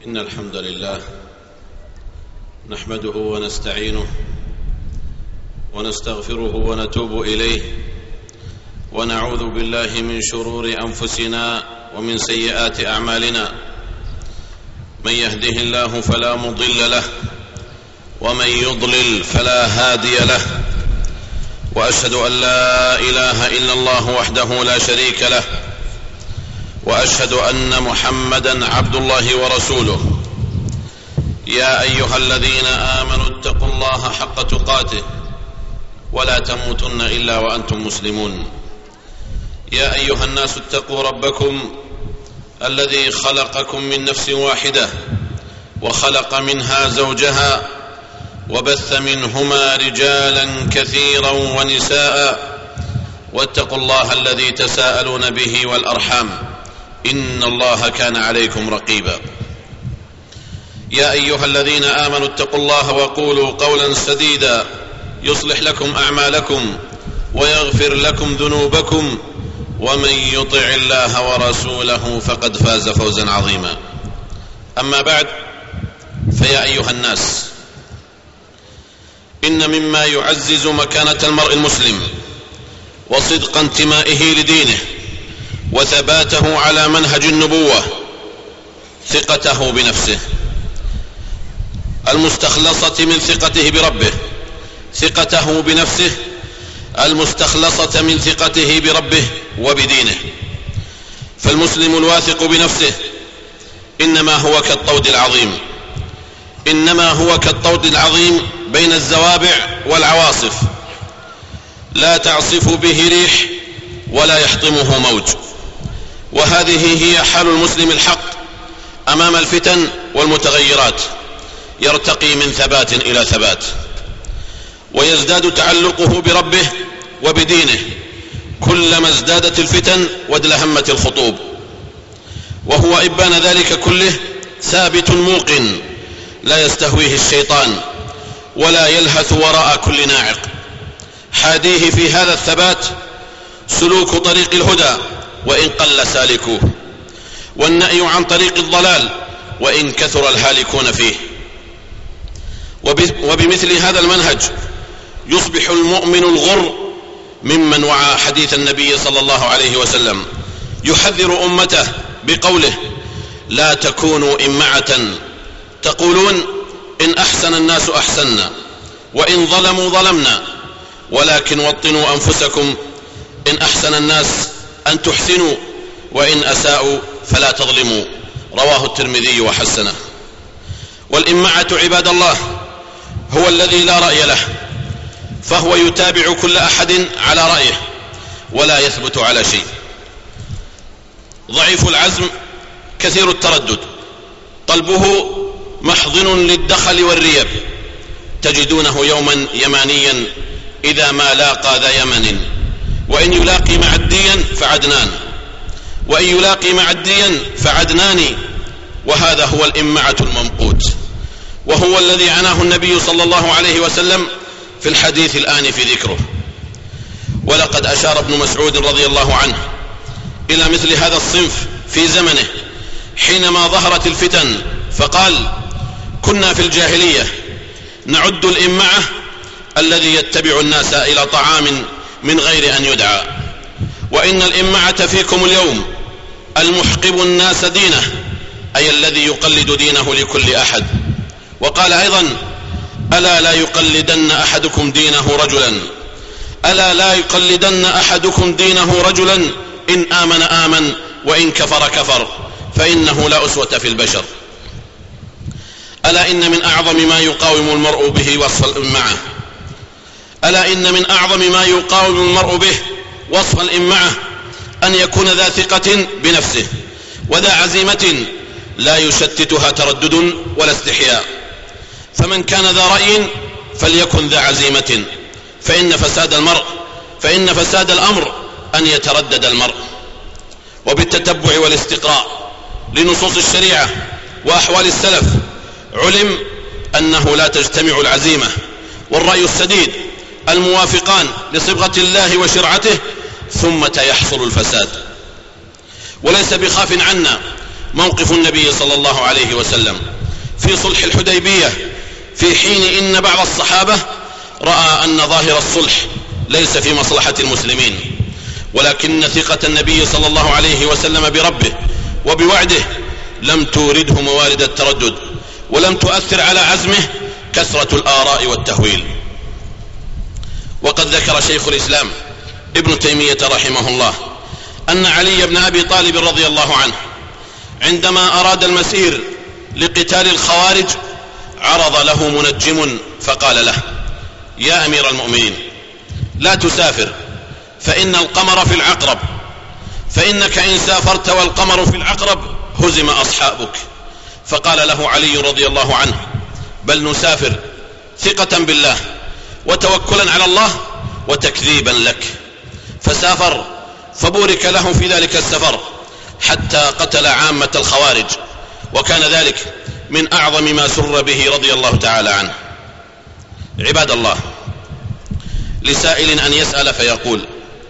إن الحمد لله نحمده ونستعينه ونستغفره ونتوب إليه ونعوذ بالله من شرور أنفسنا ومن سيئات أعمالنا. من يهده الله فلا مضل له ومن يضلل فلا هادي له، وأشهد أن لا إله إلا الله وحده لا شريك له، وأشهد أن محمدا عبد الله ورسوله. يا أيها الذين آمنوا اتقوا الله حق تقاته ولا تموتن إلا وأنتم مسلمون. يا أيها الناس اتقوا ربكم الذي خلقكم من نفس واحدة وخلق منها زوجها وبث منهما رجالا كثيرا ونساء، واتقوا الله الذي تساءلون به والأرحام إن الله كان عليكم رقيبا. يا أيها الذين آمنوا اتقوا الله وقولوا قولا سديدا يصلح لكم أعمالكم ويغفر لكم ذنوبكم، ومن يطع الله ورسوله فقد فاز فوزا عظيما. أما بعد، فيا أيها الناس، إن مما يعزز مكانة المرء المسلم وصدق انتمائه لدينه وثباته على منهج النبوة ثقته بنفسه المستخلصة من ثقته بربه، ثقته بنفسه المستخلصة من ثقته بربه وبدينه. فالمسلم الواثق بنفسه إنما هو كالطود العظيم بين الزوابع والعواصف، لا تعصف به ريح ولا يحطمه موج. وهذه هي حال المسلم الحق أمام الفتن والمتغيرات، يرتقي من ثبات إلى ثبات، ويزداد تعلقه بربه وبدينه كلما ازدادت الفتن وادلهمت الخطوب. وهو إبان ذلك كله ثابت موقن، لا يستهويه الشيطان ولا يلهث وراء كل ناعق. حاديه في هذا الثبات سلوك طريق الهدى وإن قل سالكوه، والنأي عن طريق الضلال وإن كثر الهالكون فيه. وبمثل هذا المنهج يصبح المؤمن الغر ممن وعى حديث النبي صلى الله عليه وسلم، يحذر أمته بقوله: لا تكونوا إمعة تقولون إن أحسن الناس أحسننا وإن ظلموا ظلمنا، ولكن وطنوا أنفسكم إن أحسن الناس أن تحسنوا وإن أساءوا فلا تظلموا. رواه الترمذي وحسنه. والإمعة عباد الله هو الذي لا رأي له، فهو يتابع كل أحد على رأيه ولا يثبت على شيء. ضعيف العزم كثير التردد، قلبه محضن للدخل والريب، تجدونه يوما يمانيا إذا ما لاقى ذا يمن، وإن يلاقي معديا فعدنان، وإن يلاقي معديا فعدنان. وهذا هو الإمعة الممقوت، وهو الذي عناه النبي صلى الله عليه وسلم في الحديث الآن في ذكره. ولقد أشار ابن مسعود رضي الله عنه إلى مثل هذا الصنف في زمنه حينما ظهرت الفتن، فقال: كنا في الجاهلية نعد الإمعة الذي يتبع الناس إلى طعام من غير أن يدعى، وإن الإمعة فيكم اليوم المحقب الناس دينه، أي الذي يقلد دينه لكل أحد. وقال أيضا: ألا لا يقلدن أحدكم دينه رجلا إن آمن آمن وإن كفر كفر، فإنه لا أسوة في البشر. ألا إن من أعظم ما يقاوم المرء به وصف الإمعة أن يكون ذا ثقة بنفسه وذا عزيمة لا يشتتها تردد ولا استحياء. فمن كان ذا رأي فليكن ذا عزيمة، فإن فساد الأمر أن يتردد المرء. وبالتتبع والاستقراء لنصوص الشريعة وأحوال السلف علم أنه لا تجتمع العزيمة والرأي السديد الموافقان لصبغة الله وشرعته ثم يحصل الفساد. وليس بخاف عنا موقف النبي صلى الله عليه وسلم في صلح الحديبية، في حين إن بعض الصحابة رأى أن ظاهر الصلح ليس في مصلحة المسلمين، ولكن ثقة النبي صلى الله عليه وسلم بربه وبوعده لم تورده موارد التردد، ولم تؤثر على عزمه كثرة الآراء والتهويل. وقد ذكر شيخ الإسلام ابن تيمية رحمه الله أن علي بن أبي طالب رضي الله عنه عندما أراد المسير لقتال الخوارج عرض له منجم فقال له: يا أمير المؤمنين، لا تسافر فإن القمر في العقرب، فإنك إن سافرت والقمر في العقرب هزم أصحابك. فقال له علي رضي الله عنه: بل نسافر ثقة بالله وتوكلا على الله وتكذيبا لك. فسافر، فبورك له في ذلك السفر حتى قتل عامة الخوارج، وكان ذلك من أعظم ما سر به رضي الله تعالى عنه. عباد الله، لسائل أن يسأل فيقول: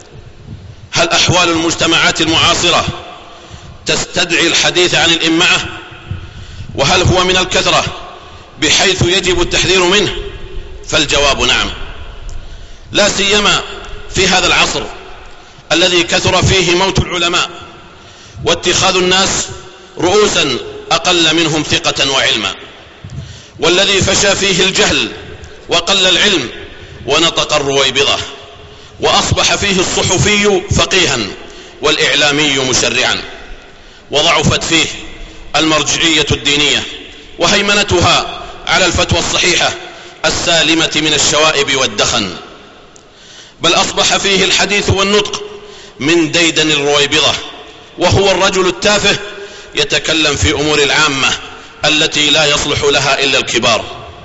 هل أحوال المجتمعات المعاصرة تستدعي الحديث عن الإمعة؟ وهل هو من الكثرة بحيث يجب التحذير منه؟ فالجواب نعم، لا سيما في هذا العصر الذي كثر فيه موت العلماء واتخاذ الناس رؤوسا أقل منهم ثقة وعلما، والذي فشى فيه الجهل وقل العلم ونطق الرويبضة، وأصبح فيه الصحفي فقيها والإعلامي مشرعا، وضعفت فيه المرجعية الدينية وهيمنتها على الفتوى الصحيحة السالمة من الشوائب والدخن، بل أصبح فيه الحديث والنطق من ديدن الرويبضة، وهو الرجل التافه يتكلم في أمور العامة التي لا يصلح لها إلا الكبار.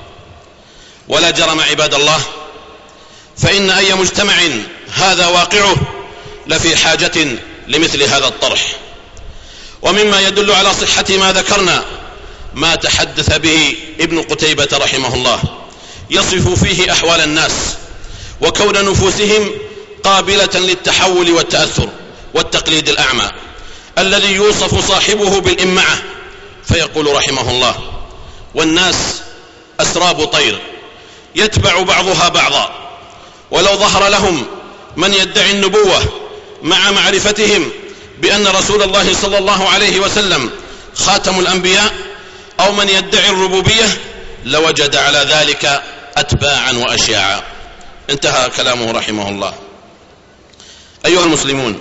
ولا جرم عباد الله، فإن أي مجتمع هذا واقعه لفي حاجة لمثل هذا الطرح. ومما يدل على صحة ما ذكرنا ما تحدث به ابن قتيبة رحمه الله، يصف فيه أحوال الناس وكون نفوسهم قابلة للتحول والتأثر والتقليد الأعمى الذي يوصف صاحبه بالإمعة، فيقول رحمه الله: والناس أسراب طير يتبع بعضها بعضا، ولو ظهر لهم من يدعي النبوة مع معرفتهم بأن رسول الله صلى الله عليه وسلم خاتم الأنبياء، أو من يدعي الربوبية، لوجد على ذلك أتباعا وأشياعا. انتهى كلامه رحمه الله. أيها المسلمون،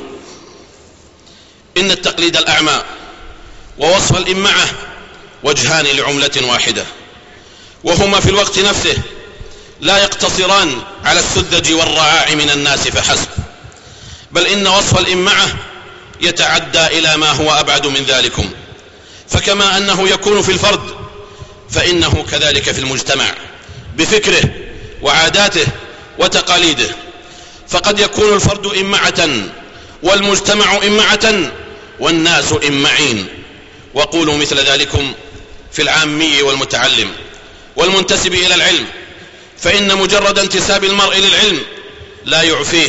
إن التقليد الأعمى ووصف الإمعة وجهان لعملة واحدة، وهما في الوقت نفسه لا يقتصران على السذج والرعاع من الناس فحسب، بل إن وصف الإمعة يتعدى إلى ما هو أبعد من ذلكم. فكما أنه يكون في الفرد فإنه كذلك في المجتمع بفكره وعاداته وتقاليده، فقد يكون الفرد إمعة والمجتمع إمعة والناس إمعين. وقولوا مثل ذلكم في العامي والمتعلم والمنتسب إلى العلم، فإن مجرد انتساب المرء للعلم لا يعفيه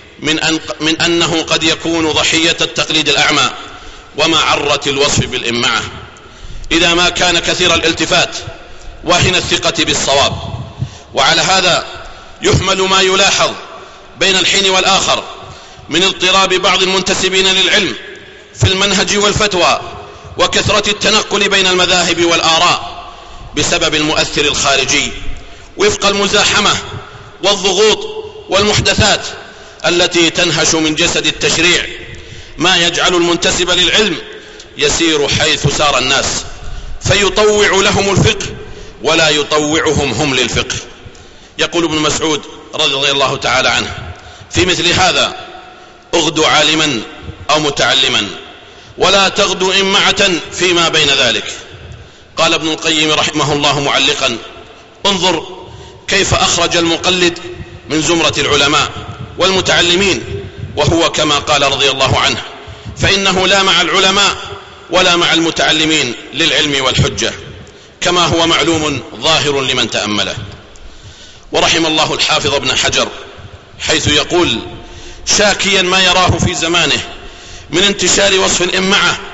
من أنه قد يكون ضحية التقليد الأعمى ومعرة الوصف بالإمعة، إذا ما كان كثير الالتفات واهن الثقة بالصواب. وعلى هذا يحمل ما يلاحظ بين الحين والآخر من اضطراب بعض المنتسبين للعلم في المنهج والفتوى، وكثرة التنقل بين المذاهب والآراء بسبب المؤثر الخارجي، وفق المزاحمة والضغوط والمحدثات التي تنهش من جسد التشريع، ما يجعل المنتسب للعلم يسير حيث سار الناس، فيطوع لهم الفقه ولا يطوعهم هم للفقه. يقول ابن مسعود رضي الله تعالى عنه في مثل هذا: اغدو عالما أو متعلما ولا تغدو إمعة فيما بين ذلك. قال ابن القيم رحمه الله معلقا: انظر كيف أخرج المقلد من زمرة العلماء والمتعلمين، وهو كما قال رضي الله عنه: فإنه لا مع العلماء ولا مع المتعلمين للعلم والحجة، كما هو معلوم ظاهر لمن تأمله. ورحم الله الحافظ ابن حجر حيث يقول شاكيا ما يراه في زمانه من انتشار وصف الإمعة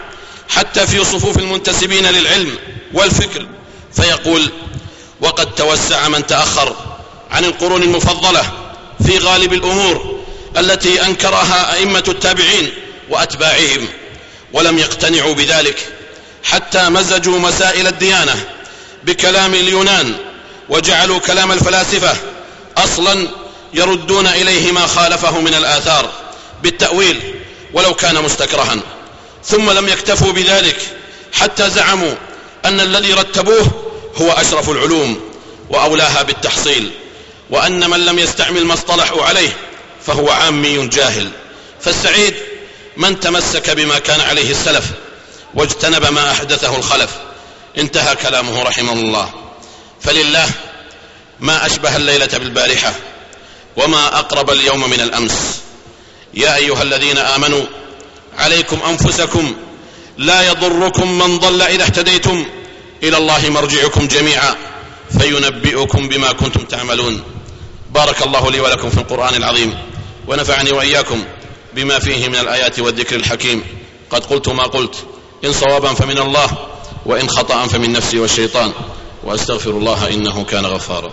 حتى في صفوف المنتسبين للعلم والفكر، فيقول: وقد توسع من تأخر عن القرون المفضلة في غالب الأمور التي أنكرها أئمة التابعين وأتباعهم، ولم يقتنعوا بذلك حتى مزجوا مسائل الديانة بكلام اليونان، وجعلوا كلام الفلاسفة أصلا يردون إليه ما خالفه من الآثار بالتأويل ولو كان مستكرها. ثم لم يكتفوا بذلك حتى زعموا أن الذي رتبوه هو أشرف العلوم وأولاها بالتحصيل، وأن من لم يستعمل ما اصطلحوا عليه فهو عامي جاهل. فالسعيد من تمسك بما كان عليه السلف واجتنب ما أحدثه الخلف. انتهى كلامه رحمه الله. فلله ما أشبه الليلة بالبارحة، وما أقرب اليوم من الأمس. يا أيها الذين آمنوا عليكم أنفسكم لا يضركم من ضل إذا اهتديتم، إلى الله مرجعكم جميعا فينبئكم بما كنتم تعملون. بارك الله لي ولكم في القرآن العظيم، ونفعني وإياكم بما فيه من الآيات والذكر الحكيم. قد قلت ما قلت، إن صوابا فمن الله، وإن خطأ فمن نفسي والشيطان، وأستغفر الله إنه كان غفارا.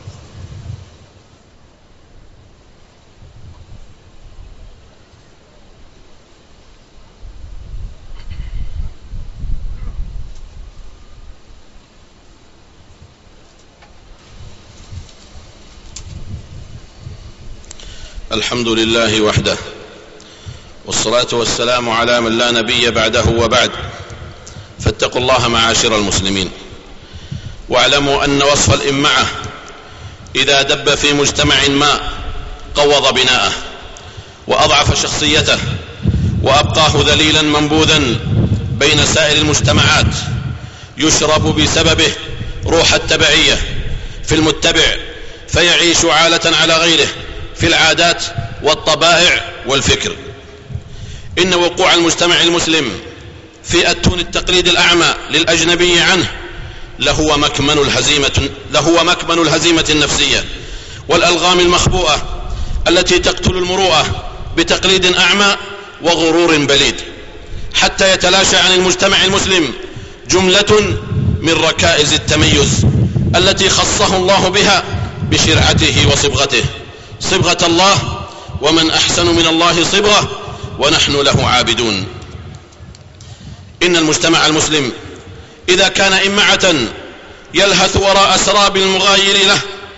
الحمد لله وحده، والصلاة والسلام على من لا نبي بعده وبعد. فاتقوا الله معاشر المسلمين، واعلموا أن وصف الإمعة إذا دب في مجتمع ما قوض بناءه وأضعف شخصيته وأبقاه ذليلا منبوذا بين سائر المجتمعات، يشرب بسببه روح التبعية في المتبع، فيعيش عالة على غيره في العادات والطبائع والفكر. إن وقوع المجتمع المسلم في أتون التقليد الأعمى للأجنبي عنه لهو مكمن الهزيمة النفسية والألغام المخبوءة التي تقتل المروءة بتقليد أعمى وغرور بليد، حتى يتلاشى عن المجتمع المسلم جملة من ركائز التميز التي خصه الله بها بشرعته وصبغته، صبغة الله: ومن أحسن من الله صبغة ونحن له عابدون. إن المجتمع المسلم إذا كان إمعة يلهث وراء سراب المغاير له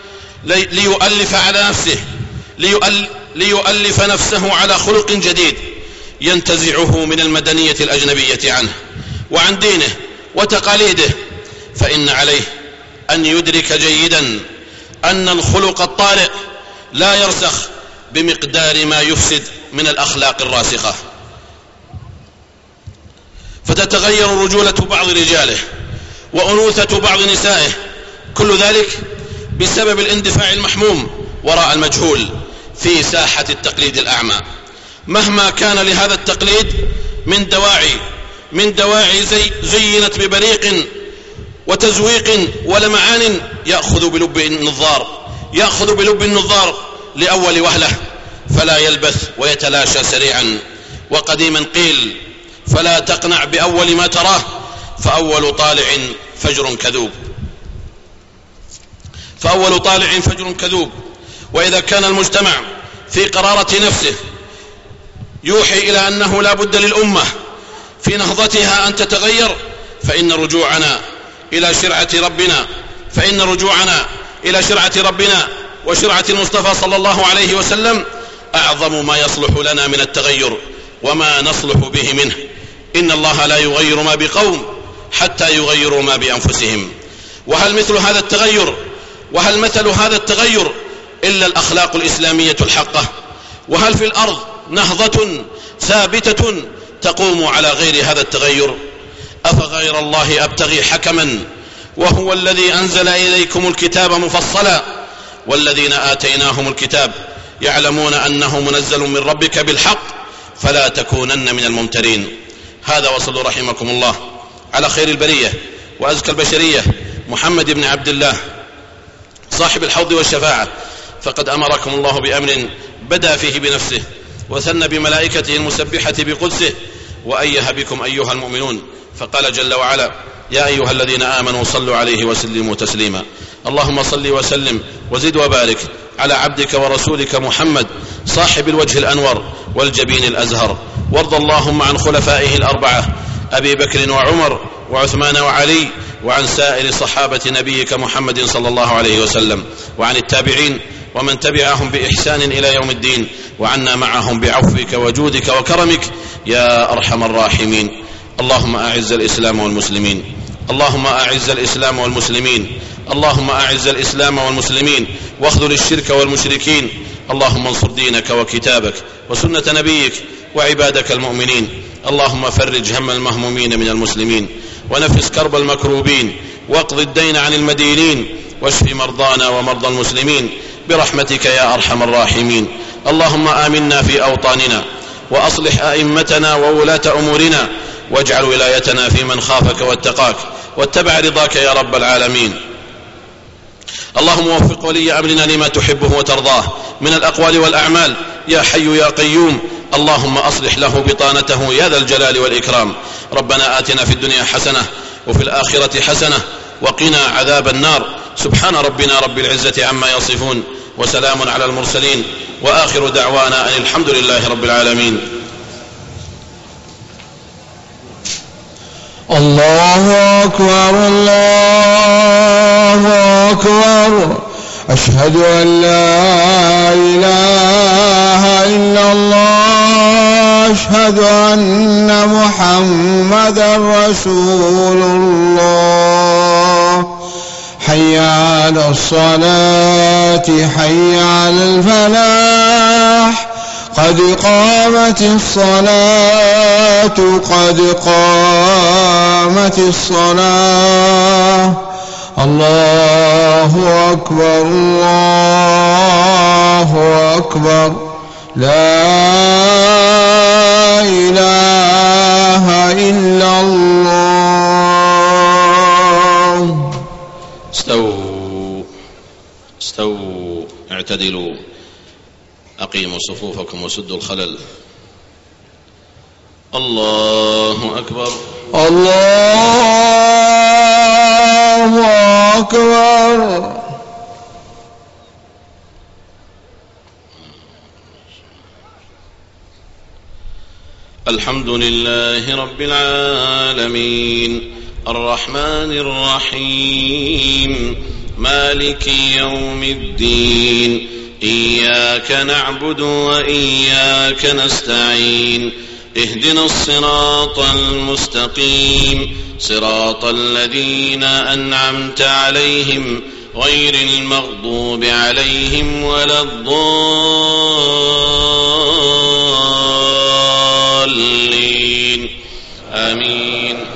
ليؤلف نفسه على خلق جديد ينتزعه من المدنية الأجنبية عنه وعن دينه وتقاليده، فإن عليه أن يدرك جيدا أن الخلق الطارئ لا يرسخ بمقدار ما يفسد من الأخلاق الراسخة، فتتغير رجولة بعض رجاله وأنوثة بعض نسائه، كل ذلك بسبب الاندفاع المحموم وراء المجهول في ساحة التقليد الأعمى. مهما كان لهذا التقليد من دواعي زينت ببريق وتزويق ولمعان يأخذ بلب النظار لأول وهلة، فلا يلبث ويتلاشى سريعا. وقديما قيل: فلا تقنع بأول ما تراه، فأول طالع فجر كذوب. وإذا كان المجتمع في قرارة نفسه يوحي إلى أنه لا بد للأمة في نهضتها أن تتغير، فإن رجوعنا إلى شرعة ربنا وشرعة المصطفى صلى الله عليه وسلم أعظم ما يصلح لنا من التغير وما نصلح به منه. إن الله لا يغير ما بقوم حتى يغيروا ما بأنفسهم. وهل مثل هذا التغير إلا الأخلاق الإسلامية الحقة؟ وهل في الأرض نهضة ثابتة تقوم على غير هذا التغير؟ أفغير الله أبتغي حكما وهو الذي أنزل إليكم الكتاب مفصلا، والذين آتيناهم الكتاب يعلمون أنه منزل من ربك بالحق فلا تكونن من الممترين. هذا وصلوا رحمكم الله على خير البرية وأزكى البشرية محمد بن عبد الله صاحب الحوض والشفاعة، فقد أمركم الله بأمر بدأ فيه بنفسه وثنى بملائكته المسبحة بقدسه وأيه بكم أيها المؤمنون، فقال جل وعلا: يا أيها الذين آمنوا صلوا عليه وسلموا تسليما. اللهم صل وسلم وزد وبارك على عبدك ورسولك محمد صاحب الوجه الأنور والجبين الأزهر، وارض اللهم عن خلفائه الأربعة أبي بكر وعمر وعثمان وعلي، وعن سائر صحابة نبيك محمد صلى الله عليه وسلم، وعن التابعين ومن تبعهم بإحسان إلى يوم الدين، وعنا معهم بعفوك وجودك وكرمك يا أرحم الراحمين. اللهم أعز الإسلام والمسلمين، اللهم أعز الإسلام والمسلمين، اللهم أعز الإسلام والمسلمين واخذل الشرك والمشركين. اللهم انصر دينك وكتابك وسنة نبيك وعبادك المؤمنين. اللهم فرج هم المهمومين من المسلمين، ونفس كرب المكروبين، واقض الدين عن المدينين، واشف مرضانا ومرضى المسلمين برحمتك يا أرحم الراحمين. اللهم آمنا في أوطاننا، وأصلح أئمتنا وولاة أمورنا، واجعل ولايتنا في من خافك واتقاك واتبع رضاك يا رب العالمين. اللهم وفق ولي أمرنا لما تحبه وترضاه من الأقوال والأعمال يا حي يا قيوم. اللهم أصلح له بطانته يا ذا الجلال والإكرام. ربنا آتنا في الدنيا حسنة وفي الآخرة حسنة وقنا عذاب النار. سبحان ربنا رب العزة عما يصفون، وسلام على المرسلين، وآخر دعوانا أن الحمد لله رب العالمين. الله أكبر الله أكبر، أشهد أن لا إله إلا الله، أشهد أن محمدا رسول الله. حي على الصلاة حي على الفلاح، قد قامت الصلاة قد قامت الصلاة. الله أكبر الله أكبر، لا إله إلا الله. استووا اعتدلوا، أقيموا صفوفكم وسدوا الخلل. الله أكبر الله أكبر. الحمد لله رب العالمين، الرحمن الرحيم، مالك يوم الدين، إياك نعبد وإياك نستعين، اهدنا الصراط المستقيم، صراط الذين أنعمت عليهم غير المغضوب عليهم ولا الضالين، آمين.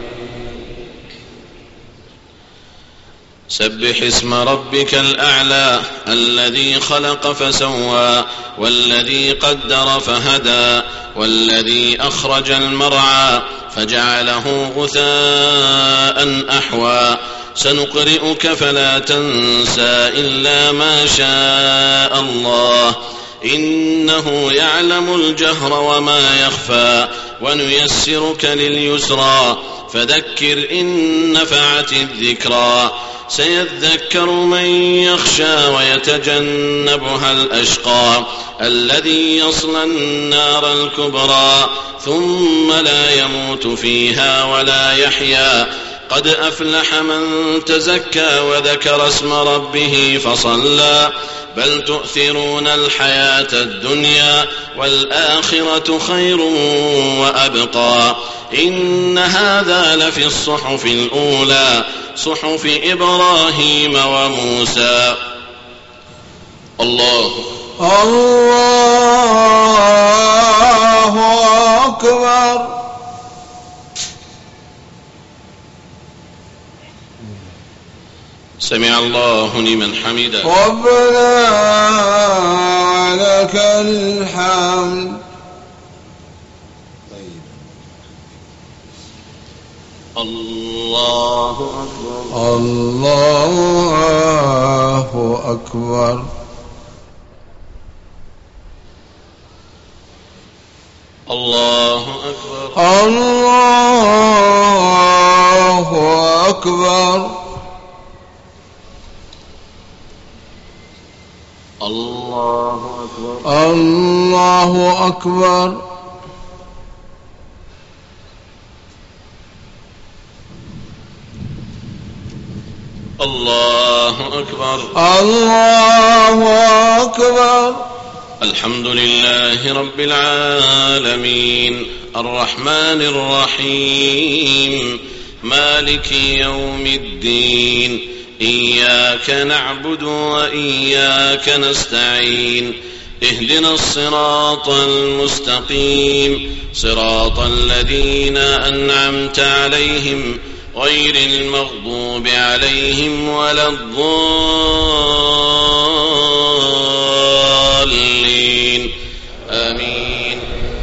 سبح اسم ربك الأعلى الذي خلق فسوى، والذي قدر فهدى، والذي أخرج المرعى فجعله غثاء أحوى. سنقرئك فلا تنسى إلا ما شاء الله، إنه يعلم الجهر وما يخفى، ونيسرك لليسرى، فذكر إن نفعت الذكرى. سيذكر من يخشى ويتجنبها الأشقى، الذي يصلى النار الكبرى، ثم لا يموت فيها ولا يحيا. قد أفلح من تزكى وذكر اسم ربه فصلى، بل تؤثرون الحياة الدنيا والآخرة خير وأبقى. إن هذا لفي الصحف الأولى، صحف إبراهيم وموسى. الله أكبر. سمع الله لمن حمده. ربنا لك الحمد. الله أكبر الله أكبر. الله أكبر. الله أكبر. الله أكبر. الله أكبر. الله أكبر. الله أكبر. الحمد لله رب العالمين الرحمن الرحيم مالك يوم الدين إياك نعبد وإياك نستعين اهدنا الصراط المستقيم صراط الذين أنعمت عليهم غير المغضوب عليهم ولا الضالين آمين.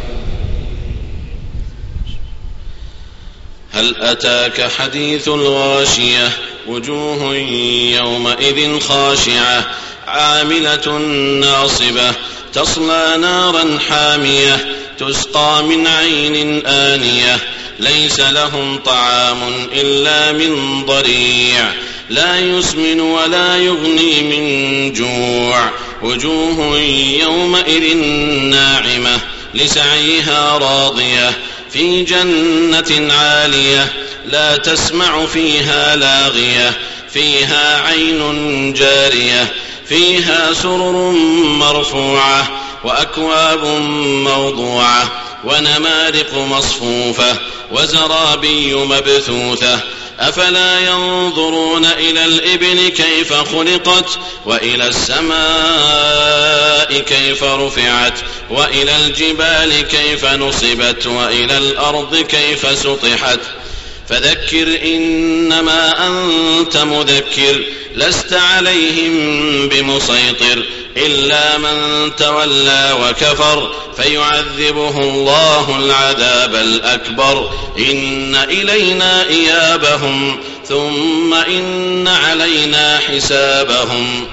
هل أتاك حديث الغاشية وجوه يومئذ خاشعة عاملة ناصبة تصلى نارا حامية تسقى من عين آنية ليس لهم طعام إلا من ضريع لا يسمن ولا يغني من جوع وجوه يومئذ ناعمة لسعيها راضية في جنة عالية لا تسمع فيها لاغية فيها عين جارية فيها سرر مرفوعة وأكواب موضوعة ونمارق مصفوفة وزرابي مبثوثة أفلا ينظرون إلى الإبل كيف خلقت وإلى السماء كيف رفعت وإلى الجبال كيف نصبت وإلى الأرض كيف سطحت فذكر إنما أنت مذكر لست عليهم بمسيطر إلا من تولى وكفر فيعذبه الله العذاب الأكبر إن إلينا إيابهم ثم إن علينا حسابهم.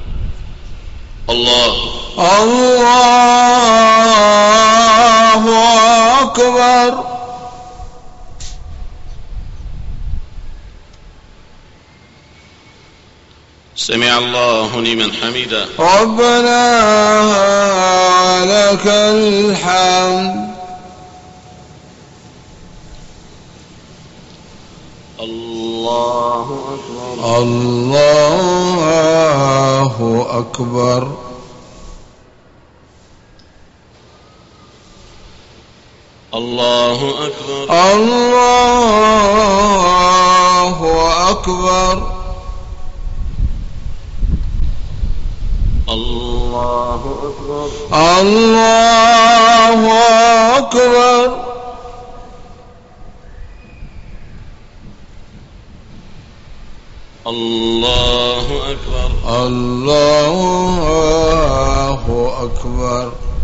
الله أكبر. سمع الله لمن حمده. ربنا لك الحمد. الله أكبر. الله أكبر. الله أكبر. الله أكبر. الله أكبر. الله أكبر. الله أكبر. الله أكبر.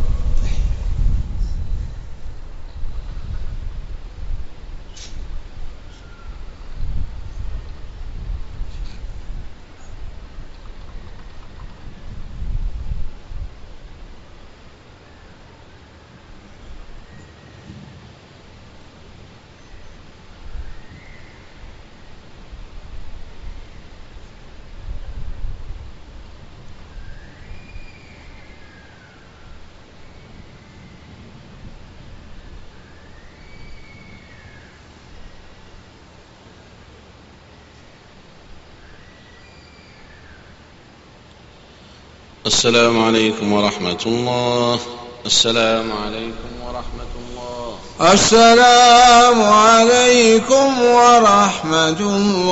السلام عليكم ورحمة الله. السلام عليكم ورحمة الله. السلام عليكم ورحمة الله.